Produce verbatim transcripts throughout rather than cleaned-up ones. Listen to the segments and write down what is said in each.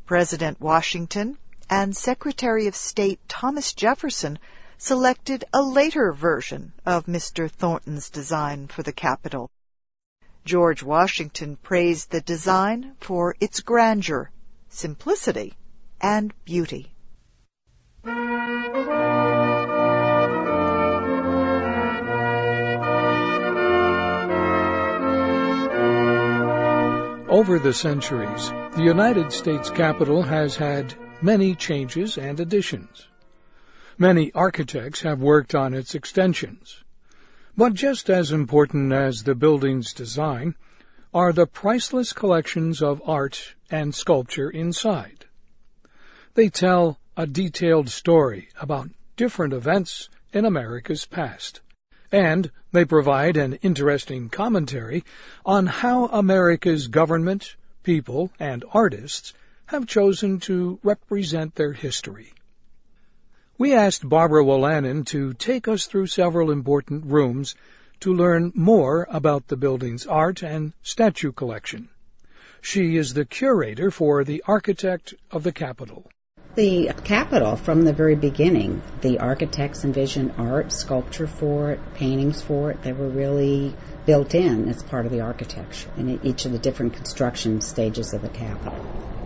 President Washington and Secretary of State Thomas Jefferson selected a later version of Mister Thornton's design for the Capitol. George Washington praised the design for its grandeur, simplicity, and beauty. Over the centuries, the United States Capitol has had many changes and additions. Many architects have worked on its extensions. But just as important as the building's design are the priceless collections of art and sculpture inside. They tell a detailed story about different events in America's past, and they provide an interesting commentary on how America's government, people, and artists have chosen to represent their history. We asked Barbara Wolanin to take us through several important rooms to learn more about the building's art and statue collection. She is the curator for the Architect of the Capitol. The Capitol, from the very beginning, the architects envisioned art, sculpture for it, paintings for it. They were really built in as part of the architecture in each of the different construction stages of the Capitol.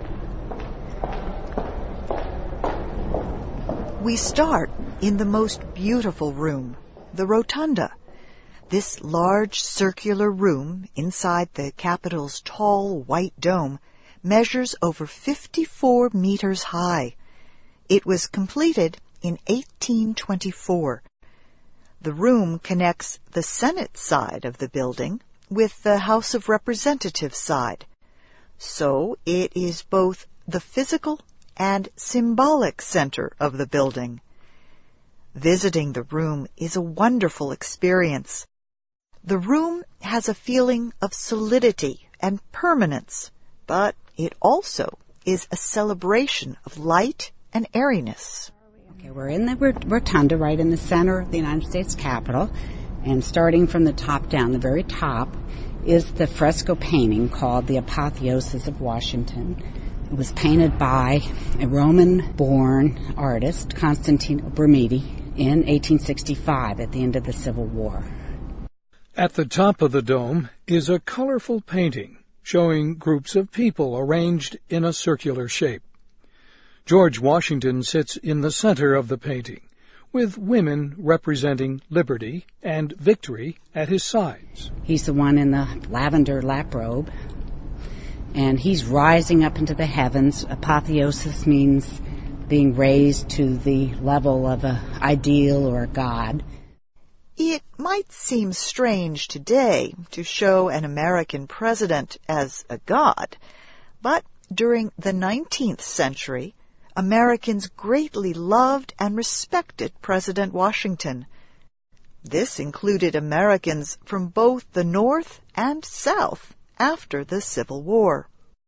We start in the most beautiful room, the Rotunda. This large circular room inside the Capitol's tall white dome measures over fifty-four meters high. It was completed in eighteen twenty-four. The room connects the Senate side of the building with the House of Representatives side. So it is both the physical and symbolic center of the building. Visiting the room is a wonderful experience. The room has a feeling of solidity and permanence, but it also is a celebration of light and airiness. Okay, we're in the rotunda right in the center of the United States Capitol, and starting from the top down, the very top, is the fresco painting called The Apotheosis of Washington. It was painted by a Roman-born artist, Constantino Brumidi, in eighteen sixty-five at the end of the Civil War. At the top of the dome is a colorful painting showing groups of people arranged in a circular shape. George Washington sits in the center of the painting, with women representing liberty and victory at his sides. He's the one in the lavender lap robe, and he's rising up into the heavens. Apotheosis means being raised to the level of an ideal or a god. It might seem strange today to show an American president as a god, but during the nineteenth century, Americans greatly loved and respected President Washington. This included Americans from both the North and South after the Civil War.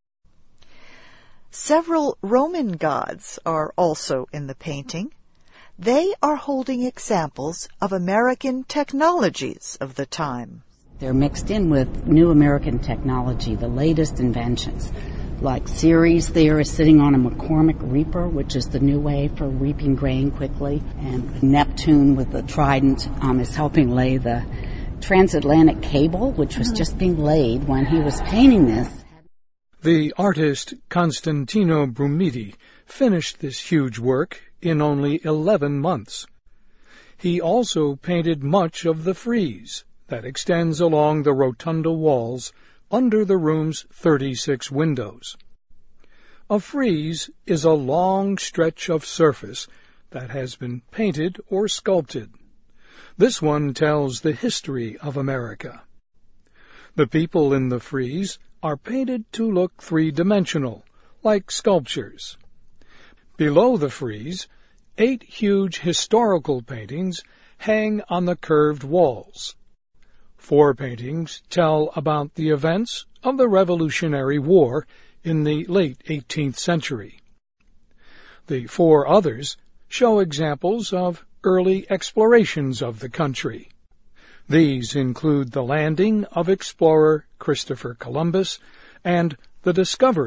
Several Roman gods are also in the painting. They are holding examples of American technologies of the time. They're mixed in with new American technology, the latest inventions. Like Ceres there is sitting on a McCormick reaper, which is the new way for reaping grain quickly. And Neptune with the trident um, is helping lay the transatlantic cable, which was just being laid when he was painting this. The artist Constantino Brumidi finished this huge work in only eleven months. He also painted much of the frieze that extends along the rotunda walls under the room's thirty-six windows. A frieze is a long stretch of surface that has been painted or sculpted. This one tells the history of America. The people in the frieze are painted to look three-dimensional, like sculptures. Below the frieze, eight huge historical paintings hang on the curved walls. Four paintings tell about the events of the Revolutionary War in the late eighteenth century. The four others show examples of early explorations of the country. These include the landing of explorer Christopher Columbus and the discovery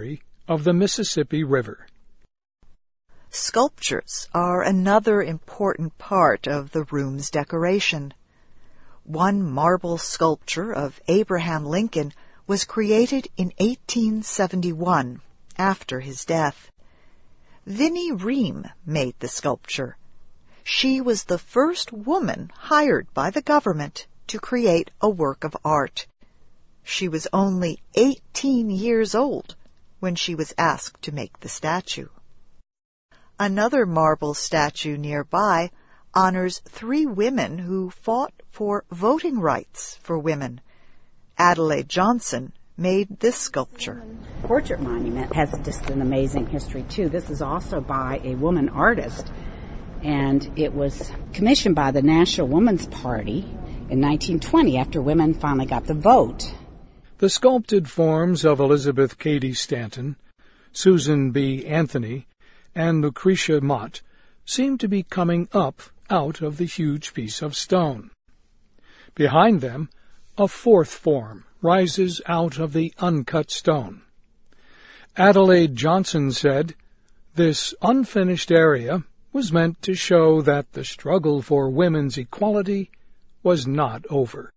of the Mississippi River. Sculptures are another important part of the room's decoration. One marble sculpture of Abraham Lincoln was created in eighteen seventy-one, after his death. Vinnie Ream made the sculpture. She was the first woman hired by the government to create a work of art. She was only eighteen years old when she was asked to make the statue. Another marble statue nearby honors three women who fought for voting rights for women. Adelaide Johnson made this sculpture. The portrait monument has just an amazing history, too. This is also by a woman artist, and it was commissioned by the National Woman's Party in nineteen twenty after women finally got the vote. The sculpted forms of Elizabeth Cady Stanton, Susan B. Anthony, and Lucretia Mott seem to be coming up out of the huge piece of stone. Behind them, a fourth form rises out of the uncut stone. Adelaide Johnson said, "This unfinished area was meant to show that the struggle for women's equality was not over."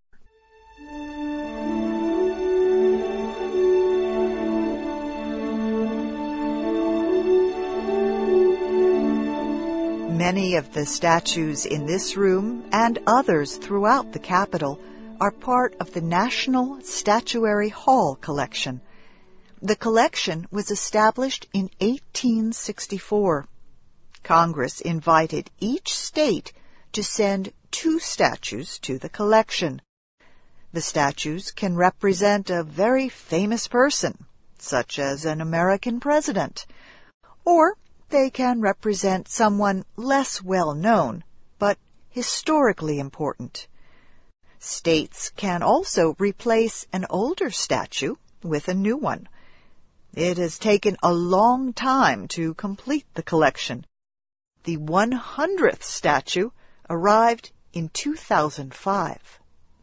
Many of the statues in this room and others throughout the Capitol are part of the National Statuary Hall collection. The collection was established in eighteen sixty-four. Congress invited each state to send two statues to the collection. The statues can represent a very famous person, such as an American president, or they can represent someone less well known, but historically important. States can also replace an older statue with a new one. It has taken a long time to complete the collection. The one hundredth statue arrived in two thousand five.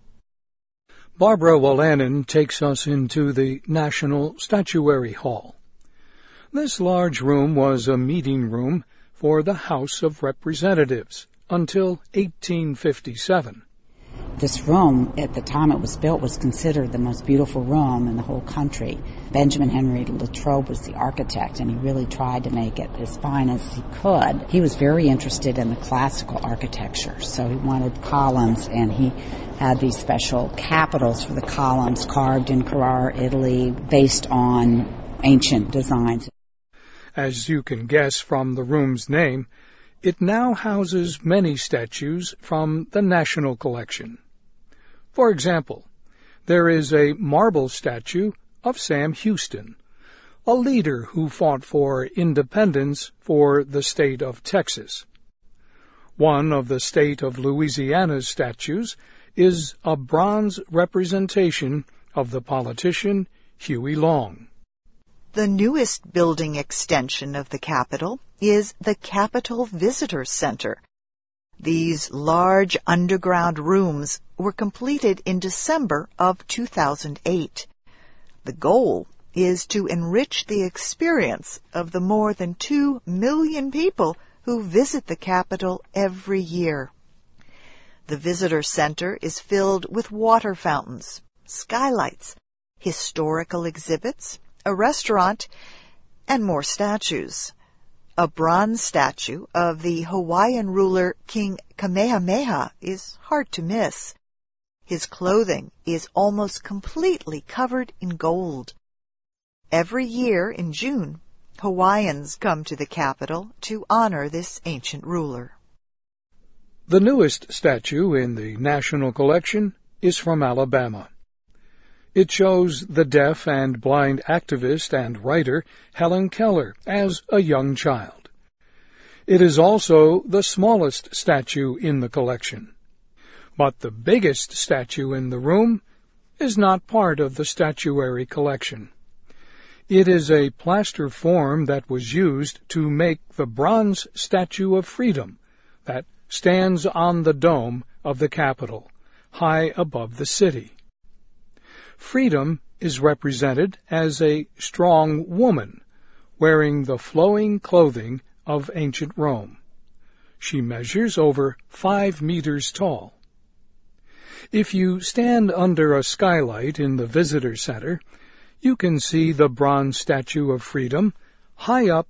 Barbara Wolanin takes us into the National Statuary Hall. This large room was a meeting room for the House of Representatives until eighteen fifty-seven. This room, at the time it was built, was considered the most beautiful room in the whole country. Benjamin Henry Latrobe was the architect, and he really tried to make it as fine as he could. He was very interested in the classical architecture, so he wanted columns, and he had these special capitals for the columns carved in Carrara, Italy, based on ancient designs. As you can guess from the room's name, it now houses many statues from the National Collection. For example, there is a marble statue of Sam Houston, a leader who fought for independence for the state of Texas. One of the state of Louisiana's statues is a bronze representation of the politician Huey Long. The newest building extension of the Capitol is the Capitol Visitor Center. These large underground rooms were completed in December of two thousand eight. The goal is to enrich the experience of the more than two million people who visit the Capitol every year. The Visitor Center is filled with water fountains, skylights, historical exhibits, a restaurant, and more statues. A bronze statue of the Hawaiian ruler King Kamehameha is hard to miss. His clothing is almost completely covered in gold. Every year in June, Hawaiians come to the Capitol to honor this ancient ruler. The newest statue in the National Collection is from Alabama. It shows the deaf and blind activist and writer Helen Keller as a young child. It is also the smallest statue in the collection. But the biggest statue in the room is not part of the statuary collection. It is a plaster form that was used to make the bronze Statue of Freedom that stands on the dome of the Capitol, high above the city. Freedom is represented as a strong woman wearing the flowing clothing of ancient Rome. She measures over five meters tall. If you stand under a skylight in the visitor center, you can see the bronze Statue of Freedom high up